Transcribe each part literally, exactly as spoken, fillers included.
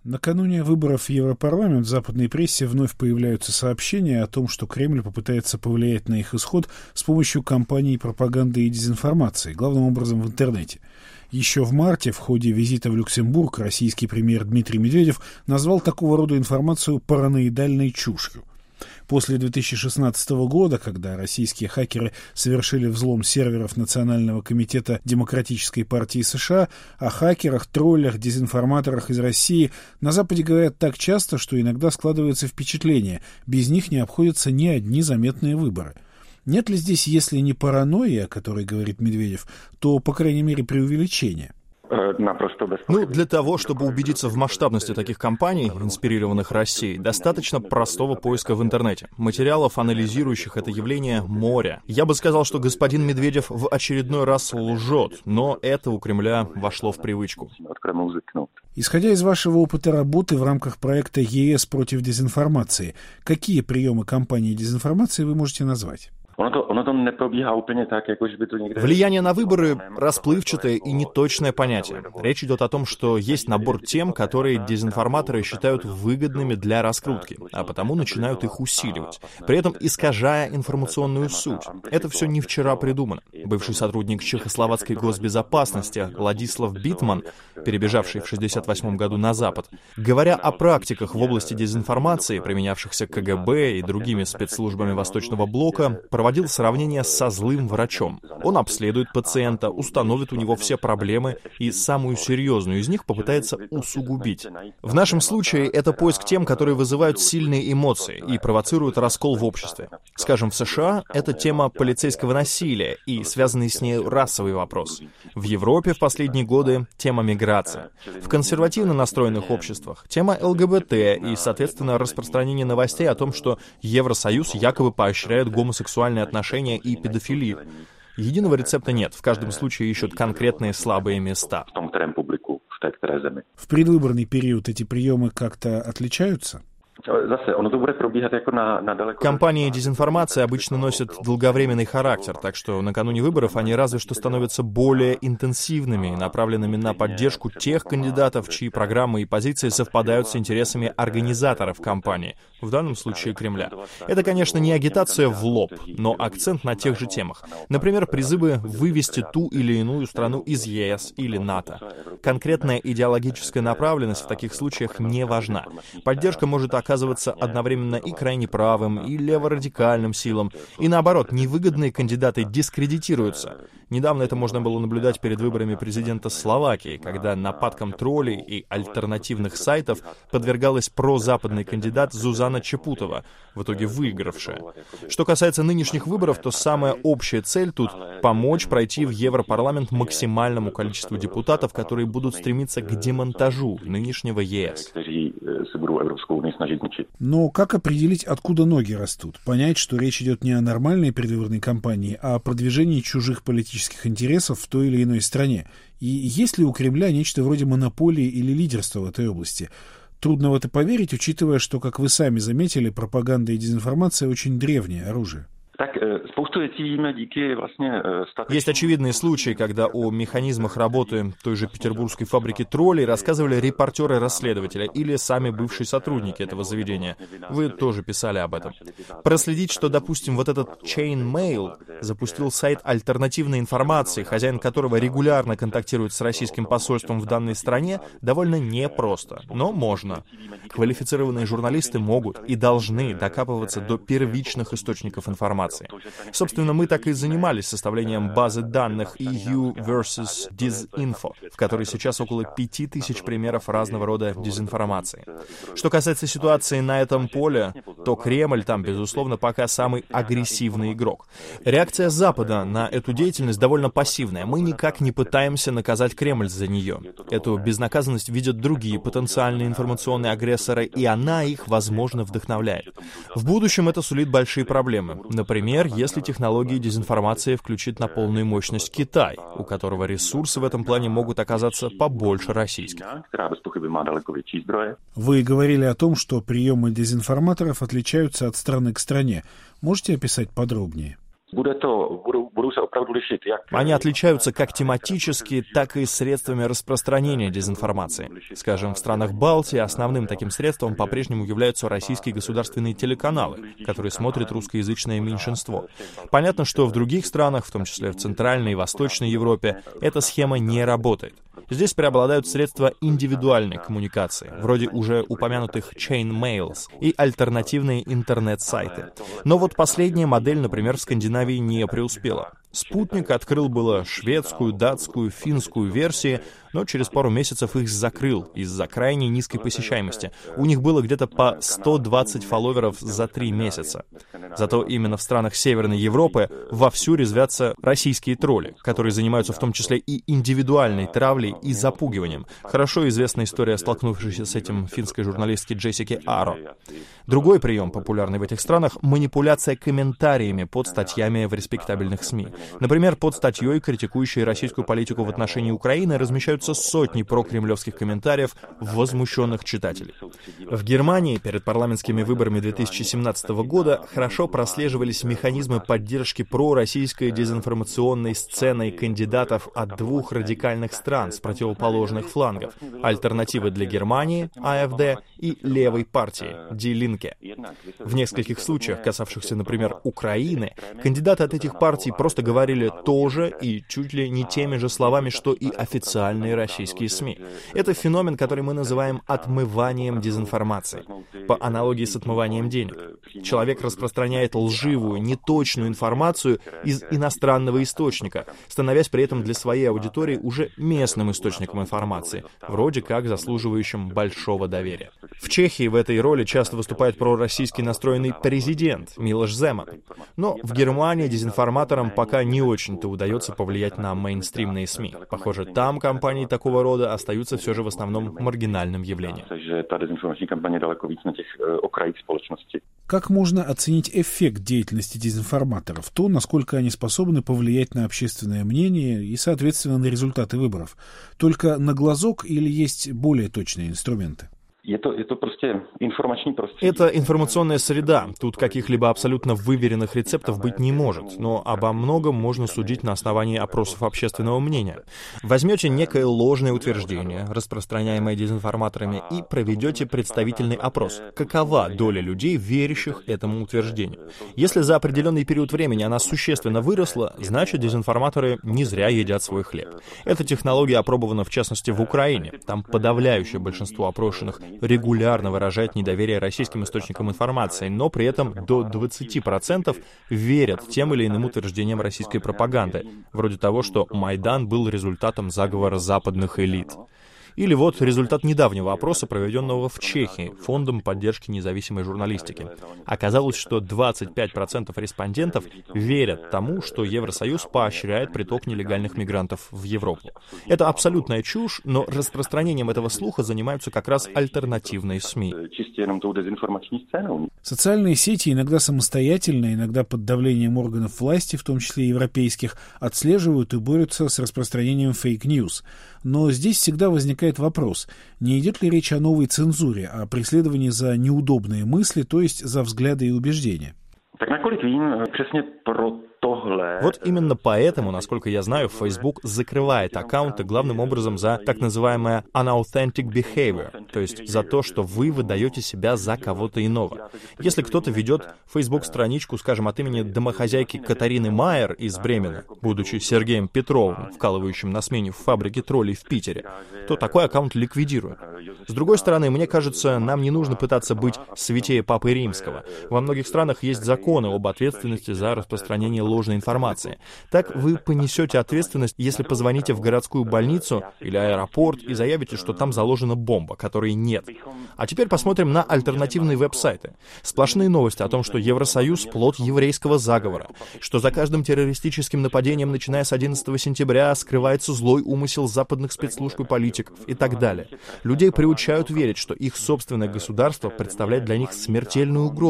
Накануне выборов в Европарламент в западной прессе вновь появляются сообщения о том, что Кремль попытается повлиять на их исход с помощью кампаний пропаганды и дезинформации, главным образом в интернете. Еще в марте в ходе визита в Люксембург российский премьер Дмитрий Медведев назвал такого рода информацию параноидальной чушью. После две тысячи шестнадцатого года, когда российские хакеры совершили взлом серверов Национального комитета Демократической партии США, о хакерах, троллях, дезинформаторах из России на Западе говорят так часто, что иногда складывается впечатление, без них не обходятся ни одни заметные выборы. Нет ли здесь, если не паранойи, о которой говорит Медведев, то, по крайней мере, преувеличение? Ну, для того, чтобы убедиться в масштабности таких кампаний, инспирированных Россией, достаточно простого поиска в интернете. Материалов, анализирующих это явление, море. Я бы сказал, что господин Медведев в очередной раз лжет, но это у Кремля вошло в привычку. Исходя из вашего опыта работы в рамках проекта ЕС против дезинформации, какие приемы кампании дезинформации вы можете назвать? Влияние на выборы — расплывчатое и неточное понятие. Речь идет о том, что есть набор тем, которые дезинформаторы считают выгодными для раскрутки, а потому начинают их усиливать, при этом искажая информационную суть. Это все не вчера придумано. Бывший сотрудник чехословацкой госбезопасности Ладислав Битман, перебежавший в шестьдесят восьмом году на Запад, говоря о практиках в области дезинформации, применявшихся КГБ и другими спецслужбами Восточного блока, проводил сравнение со злым врачом. Он обследует пациента, установит у него все проблемы и самую серьезную из них попытается усугубить. В нашем случае это поиск тем, которые вызывают сильные эмоции и провоцируют раскол в обществе. Скажем, в США это тема полицейского насилия и связанный с ней расовый вопрос. В Европе в последние годы тема миграции. В консервативно настроенных обществах тема ЛГБТ и, соответственно, распространение новостей о том, что Евросоюз якобы поощряет гомосексуальные отношения и педофилию. Единого рецепта нет. В каждом случае ищут конкретные слабые места. В предвыборный период эти приемы как-то отличаются? Кампании дезинформации обычно носят долговременный характер, так что накануне выборов они разве что становятся более интенсивными, направленными на поддержку тех кандидатов, чьи программы и позиции совпадают с интересами организаторов кампании, в данном случае Кремля. Это, конечно, не агитация в лоб, но акцент на тех же темах. Например, призывы вывести ту или иную страну из ЕС или НАТО. Конкретная идеологическая направленность в таких случаях не важна. Поддержка может оказываться одновременно и крайне правым, и леворадикальным силам. И наоборот, невыгодные кандидаты дискредитируются. Недавно это можно было наблюдать перед выборами президента Словакии, когда нападкам троллей и альтернативных сайтов подвергалась прозападный кандидат Зузана Чепутова, в итоге выигравшая. Что касается нынешних выборов, то самая общая цель тут — помочь пройти в Европарламент максимальному количеству депутатов, которые будут стремиться к демонтажу нынешнего ЕС. Но как определить, откуда ноги растут? Понять, что речь идет не о нормальной предвыборной кампании, а о продвижении чужих политических интересов в той или иной стране? И есть ли у Кремля нечто вроде монополии или лидерства в этой области? Трудно в это поверить, учитывая, что, как вы сами заметили, пропаганда и дезинформация очень древнее оружие. Есть очевидные случаи, когда о механизмах работы той же петербургской фабрики троллей рассказывали репортеры-расследователи или сами бывшие сотрудники этого заведения. Вы тоже писали об этом. Проследить, что, допустим, вот этот Chainmail запустил сайт альтернативной информации, хозяин которого регулярно контактирует с российским посольством в данной стране, довольно непросто, но можно. Квалифицированные журналисты могут и должны докапываться до первичных источников информации. Собственно, мы так и занимались составлением базы данных и ю versus Disinfo, в которой сейчас около пяти тысяч примеров разного рода дезинформации. Что касается ситуации на этом поле, то Кремль там, безусловно, пока самый агрессивный игрок. Реакция Запада на эту деятельность довольно пассивная. Мы никак не пытаемся наказать Кремль за нее. Эту безнаказанность видят другие потенциальные информационные агрессоры, и она их, возможно, вдохновляет. В будущем это сулит большие проблемы. Например, если технологии дезинформации включит на полную мощность Китай, у которого ресурсы в этом плане могут оказаться побольше российских. Вы говорили о том, что приемы дезинформаторов отличаются от страны к стране. Можете описать подробнее? Они отличаются как тематически, так и средствами распространения дезинформации. Скажем, в странах Балтии основным таким средством по-прежнему являются российские государственные телеканалы, которые смотрит русскоязычное меньшинство. Понятно, что в других странах, в том числе в Центральной и Восточной Европе, эта схема не работает. Здесь преобладают средства индивидуальной коммуникации, вроде уже упомянутых chain mails и альтернативные интернет-сайты. Но вот последняя модель, например, в Скандинавии не преуспела. «Спутник» открыл было шведскую, датскую, финскую версии, но через пару месяцев их закрыл из-за крайне низкой посещаемости. У них было где-то по сто двадцать фолловеров за три месяца. Зато именно в странах Северной Европы вовсю резвятся российские тролли, которые занимаются в том числе и индивидуальной травлей и запугиванием. Хорошо известна история столкнувшейся с этим финской журналистки Джессики Аро. Другой прием, популярный в этих странах — манипуляция комментариями под статьями в респектабельных СМИ. Например, под статьей, критикующей российскую политику в отношении Украины, размещаются сотни прокремлевских комментариев возмущенных читателей. В Германии перед парламентскими выборами две тысячи семнадцатого года хорошо прослеживались механизмы поддержки пророссийской дезинформационной сценой кандидатов от двух радикальных стран с противоположных флангов — альтернативы для Германии, АФД, и левой партии, Die Linke. В нескольких случаях, касавшихся, например, Украины, кандидаты от этих партий просто говорили то же и чуть ли не теми же словами, что и официальные российские СМИ. Это феномен, который мы называем отмыванием дезинформации, по аналогии с отмыванием денег. Человек распространяет лживую, неточную информацию из иностранного источника, становясь при этом для своей аудитории уже местным источником информации, вроде как заслуживающим большого доверия. В Чехии в этой роли часто выступает пророссийски настроенный президент Милош Земан. Но в Германии дезинформаторам пока не очень-то удается повлиять на мейнстримные СМИ. Похоже, там кампании такого рода остаются все же в основном маргинальным явлением. Как можно оценить эффект деятельности дезинформаторов? То, насколько они способны повлиять на общественное мнение и, соответственно, на результаты выборов? Только на глазок или есть более точные инструменты? Это, это, просто это информационная среда. Тут каких-либо абсолютно выверенных рецептов быть не может, но обо многом можно судить на основании опросов общественного мнения. Возьмете некое ложное утверждение, распространяемое дезинформаторами, и проведете представительный опрос. Какова доля людей, верящих этому утверждению? Если за определенный период времени она существенно выросла, значит, дезинформаторы не зря едят свой хлеб. Эта технология опробована, в частности, в Украине. Там подавляющее большинство опрошенных регулярно выражает недоверие российским источникам информации, но при этом до двадцати процентов верят тем или иным утверждениям российской пропаганды, вроде того, что Майдан был результатом заговора западных элит. Или вот результат недавнего опроса, проведенного в Чехии Фондом поддержки независимой журналистики. Оказалось, что двадцать пять процентов респондентов верят тому, что Евросоюз поощряет приток нелегальных мигрантов в Европу. Это абсолютная чушь, но распространением этого слуха занимаются как раз альтернативные СМИ. Социальные сети иногда самостоятельно, иногда под давлением органов власти, в том числе европейских, отслеживают и борются с распространением фейк-ньюс. Но здесь всегда возникает вопрос, не идет ли речь о новой цензуре, о преследовании за неудобные мысли, то есть за взгляды и убеждения? Так nakolik vím, přesně pro tohle. Вот именно поэтому, насколько я знаю, Facebook закрывает аккаунты главным образом за так называемое unauthentic behavior, то есть за то, что вы выдаете себя за кого-то иного. Если кто-то ведет Facebook-страничку, скажем, от имени домохозяйки Катарины Майер из Бремена, будучи Сергеем Петровым, вкалывающим на смене в фабрике троллей в Питере, то такой аккаунт ликвидируют. С другой стороны, мне кажется, нам не нужно пытаться быть святее Папы Римского. Во многих странах есть законы об ответственности за распространение ложной информации. Так вы понесете ответственность, если позвоните в городскую больницу или аэропорт и заявите, что там заложена бомба, которой нет. А теперь посмотрим на альтернативные веб-сайты. Сплошные новости о том, что Евросоюз — плод еврейского заговора, что за каждым террористическим нападением, начиная с одиннадцатого сентября, скрывается злой умысел западных спецслужб и политиков и так далее. Людей приучают верить, что их собственное государство представляет для них смертельную угрозу.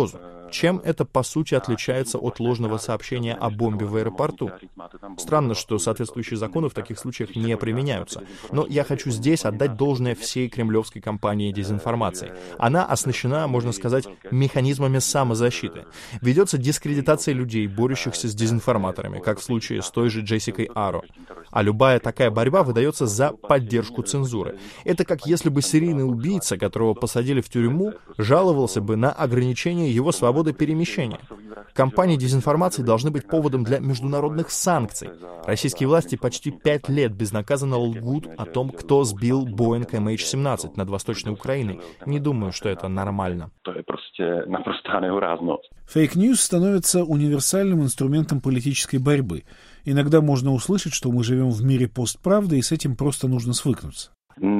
Чем это, по сути, отличается от ложного сообщения о бомбе в аэропорту? Странно, что соответствующие законы в таких случаях не применяются. Но я хочу здесь отдать должное всей кремлевской кампании дезинформации. Она оснащена, можно сказать, механизмами самозащиты. Ведется дискредитация людей, борющихся с дезинформаторами, как в случае с той же Джессикой Аро. А любая такая борьба выдается за поддержку цензуры. Это как если бы серийный убийца, которого посадили в тюрьму, жаловался бы на ограничение его свободы перемещения. Кампании дезинформации должны быть поводом для международных санкций. Российские власти почти пять лет безнаказанно лгут о том, кто сбил Боинг эм эйч семнадцать над Восточной Украиной. Не думаю, что это нормально. Фейк-ньюс становится универсальным инструментом политической борьбы. Иногда можно услышать, что мы живем в мире постправды, и с этим просто нужно свыкнуться.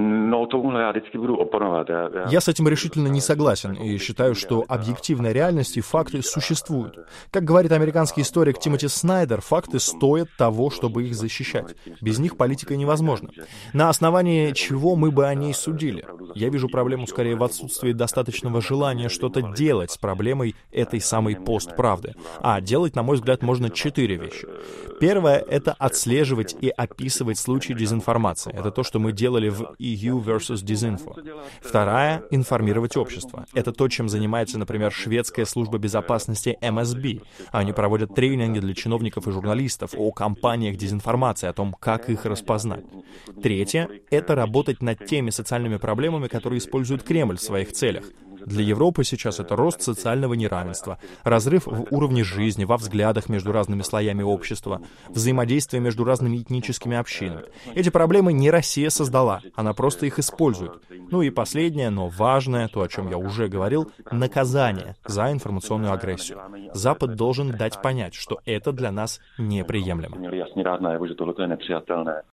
Я с этим решительно не согласен и считаю, что объективная реальность и факты существуют. Как говорит американский историк Тимоти Снайдер, факты стоят того, чтобы их защищать. Без них политика невозможна. На основании чего мы бы о ней судили? Я вижу проблему скорее в отсутствии достаточного желания что-то делать с проблемой этой самой постправды. А делать, на мой взгляд, можно четыре вещи. Первое — это отслеживать и описывать случаи дезинформации. Это то, что мы делали в и ю versus Disinfo. Вторая — информировать общество. Это то, чем занимается, например, шведская служба безопасности эм эс би. Они проводят тренинги для чиновников и журналистов о кампаниях дезинформации, о том, как их распознать. Третье — это работать над теми социальными проблемами, которые использует Кремль в своих целях. Для Европы сейчас это рост социального неравенства, разрыв в уровне жизни, во взглядах между разными слоями общества, взаимодействие между разными этническими общинами. Эти проблемы не Россия создала, она просто их использует. Ну и последнее, но важное, то, о чем я уже говорил, наказание за информационную агрессию. Запад должен дать понять, что это для нас неприемлемо.